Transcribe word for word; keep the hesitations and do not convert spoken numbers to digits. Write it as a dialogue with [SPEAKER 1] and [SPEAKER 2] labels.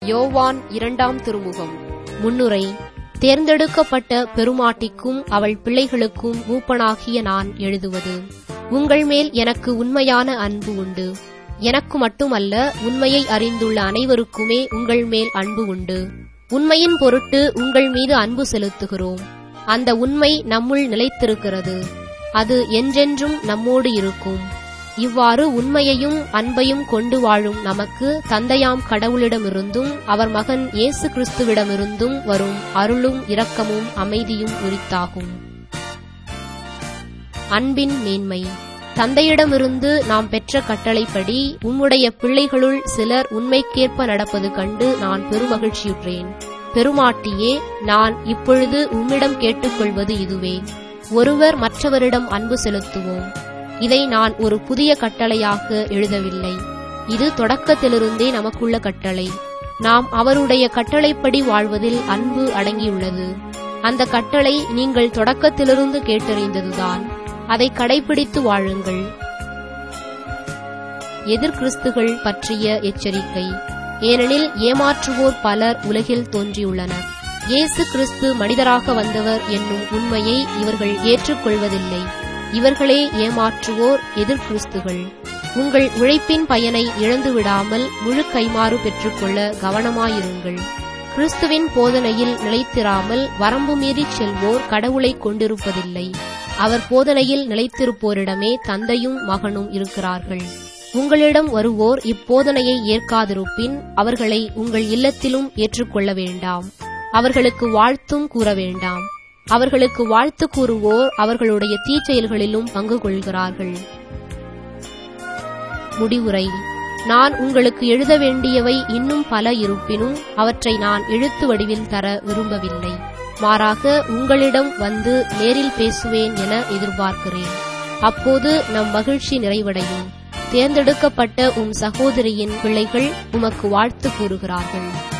[SPEAKER 1] யோவான் இரண்டாம் திருமுகம். முன்னுரை. தேர்ந்தெடுக்கப்பட்ட பெருமாட்டிக்கும் அவள் பிள்ளைகளுக்கும் மூப்பனாகிய நான் எழுதுவது. உங்கள் மேல் எனக்கு உண்மையான அன்பு உண்டு. எனக்கு மட்டுமல்ல, உண்மையை அறிந்துள்ள அனைவருக்குமே உங்கள் மேல் அன்பு உண்டு. உண்மையின் பொருட்டு உங்கள் மீது அன்பு செலுத்துகிறோம். அந்த உண்மை நம்முள் நிலைத்திருக்கிறது. அது என்றென்றும் நம்மோடு இருக்கும். இவ்வாறு உண்மையையும் அன்பையும் கொண்டு வாழும் நமக்கு தந்தையாம் கடவுளிடமிருந்தும் அவர் மகன் இயேசு கிறிஸ்துவிடமிருந்தும் வரும் அருளும் இரக்கமும் அமைதியும் உரித்தாகும். அன்பின் மேன்மை. தந்தையிடமிருந்து நாம் பெற்ற கட்டளைப்படி உம்முடைய பிள்ளைகளுள் சிலர் உண்மைக்கேற்ப நடப்பது கண்டு நான் பெருமகிழ்ச்சியுற்றேன். பெருமாட்டியே, நான் இப்பொழுது உம்மிடம் கேட்டுக்கொள்வது இதுவே: ஒருவர் மற்றவரிடம் அன்பு செலுத்துவோம். இதை நான் ஒரு புதிய கட்டளையாக எழுதவில்லை. இது தொடக்கத்திலிருந்தே நமக்குள்ள கட்டளை. நாம் அவருடைய கட்டளைப்படி வாழ்வதில் அன்பு அடங்கியுள்ளது. அந்த கட்டளை நீங்கள் தொடக்கத்திலிருந்து கேட்டறிந்ததுதான். அதை கடைபிடித்து வாழுங்கள். எதிர்கிறிஸ்துகள் பற்றிய எச்சரிக்கை. ஏனெனில் ஏமாற்றுவோர் பலர் உலகில் தோன்றியுள்ளனர். இயேசு கிறிஸ்து மனிதராக வந்தவர் என்னும் உண்மையை இவர்கள் ஏற்றுக்கொள்வதில்லை. இவர்களே ஏமாற்றுவோர், எதிர்கிறிஸ்துகள். உங்கள் உழைப்பின் பயனை இழந்துவிடாமல் முழு கைமாறு பெற்றுக்கொள்ள கவனமாயிருங்கள். கிறிஸ்துவின் போதனையில் நிலைத்திராமல் வரம்பு மீறிச் செல்வோர் கடவுளை கொண்டிருப்பதில்லை. அவர் போதனையில் நிலைத்திருப்போரிடமே தந்தையும் மகனும் இருக்கிறார்கள். உங்களிடம் வருவோர் இப்போதனையை ஏற்காதிருப்பின் அவர்களை உங்கள் இல்லத்திலும் ஏற்றுக்கொள்ள வேண்டாம். அவர்களுக்கு வாழ்த்தும் கூற வேண்டாம். அவர்களுக்கு வாழ்த்து கூறுவோர் அவர்களுடைய தீச்செயல்களிலும் பங்கு கொள்கிறார்கள். முடிவுரை. நான் உங்களுக்கு எழுத வேண்டியவை இன்னும் பல இருப்பினும் அவற்றை நான் எழுத்து வடிவில் தர விரும்பவில்லை. மாறாக உங்களிடம் வந்து நேரில் பேசுவேன் என எதிர்பார்க்கிறேன். அப்போது நம் மகிழ்ச்சி நிறைவடையும். தேர்ந்தெடுக்கப்பட்ட உம் சகோதரியின் பிள்ளைகள் உமக்கு வாழ்த்து கூறுகிறார்கள்.